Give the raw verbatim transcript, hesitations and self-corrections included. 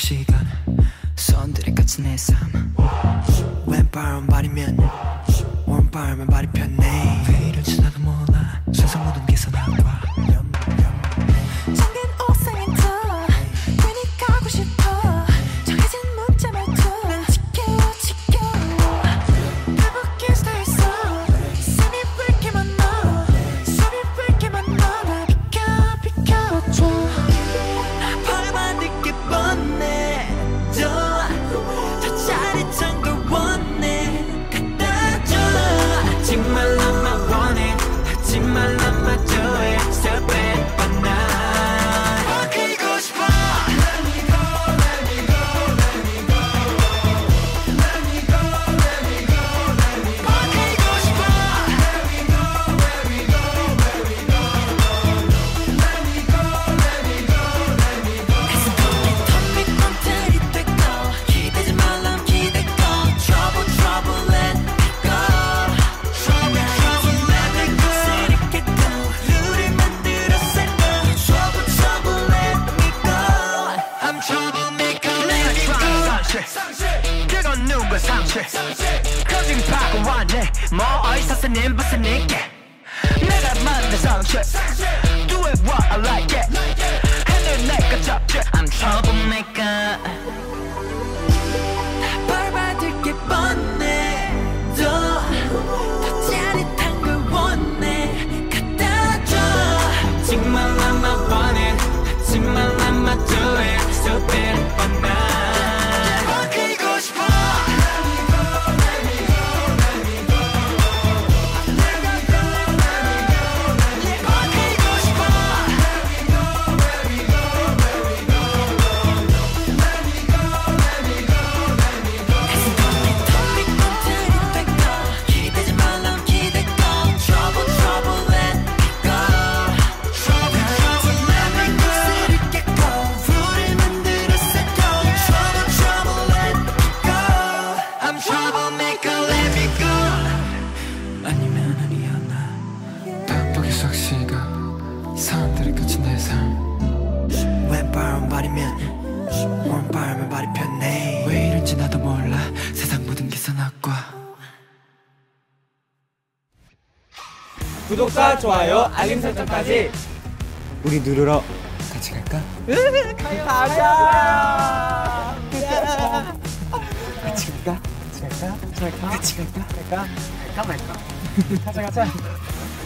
시간 선들이 같은 내 삶 왼바람 발이면 오른바람은 발이 편해 왜 이런지 나도 몰라 세상 모든 게 선악과 잠긴 옥상에도 괜히 가고 싶어 정해진 문자 말투 난 지켜요 지켜요 불붙긴 스타일서 쌤이 왜 이렇게 많아 쌤이 왜 이렇게 많아 나 비켜 비켜줘 벌받을 게 뻔해 더 짜릿한 걸 원해 갖다 줘 하지 말라만 원해 하지 말라만 좋아해 So bad but not 바뀌고 싶어 Let me go let me go let me go Let me go let me go let me go 바뀌고 싶어 Let me go let me go let me go Let me go let me go let me go 텅빈 맘들이 되고 기대지 말란 기대고 Trouble trouble let me go Trouble trouble let me go 쓰리겠고 우릴 만들었을까 Trouble trouble let me go I'm troublemaker let me go 그건 누구 상실 커진 파고 왔네 뭐 어디서 쓰는 무슨 있게 내가 만든 상실 Do it what I like it 하늘 내가 잡지 I'm troublemaker 벌받을 게 뻔해 더 짜릿한 걸 원해 갖다 줘 하지 말라만 원해 하지 말라만 좋아해 So bad but not 바뀌고 싶어 Let me go let me go let me go Let me go let me go let me go 바뀌고 싶어 Let me go let me go let me go Let me go let me go let me go 텅빈 맘들이 되고 기대지 말란 기대고 Trouble trouble let me go Trouble trouble let me go 쓰리겠고 우릴 만들었을까 Trouble trouble let me go I'm troublemaker let me go 아니면 아니었나 답답하게 속 시간 사람들이 끝인 내 삶 왼바람 발이면 오른바람은 발이 편해 왜 이런지 나도 몰라 세상 모든 게 선악과 구독과 좋아요 알림 설정까지 우리 누르러 같이 갈까? 가자 같이 갈까? 같이 갈까? 같이 갈까? 갈까? 갈까 말까 가자 가자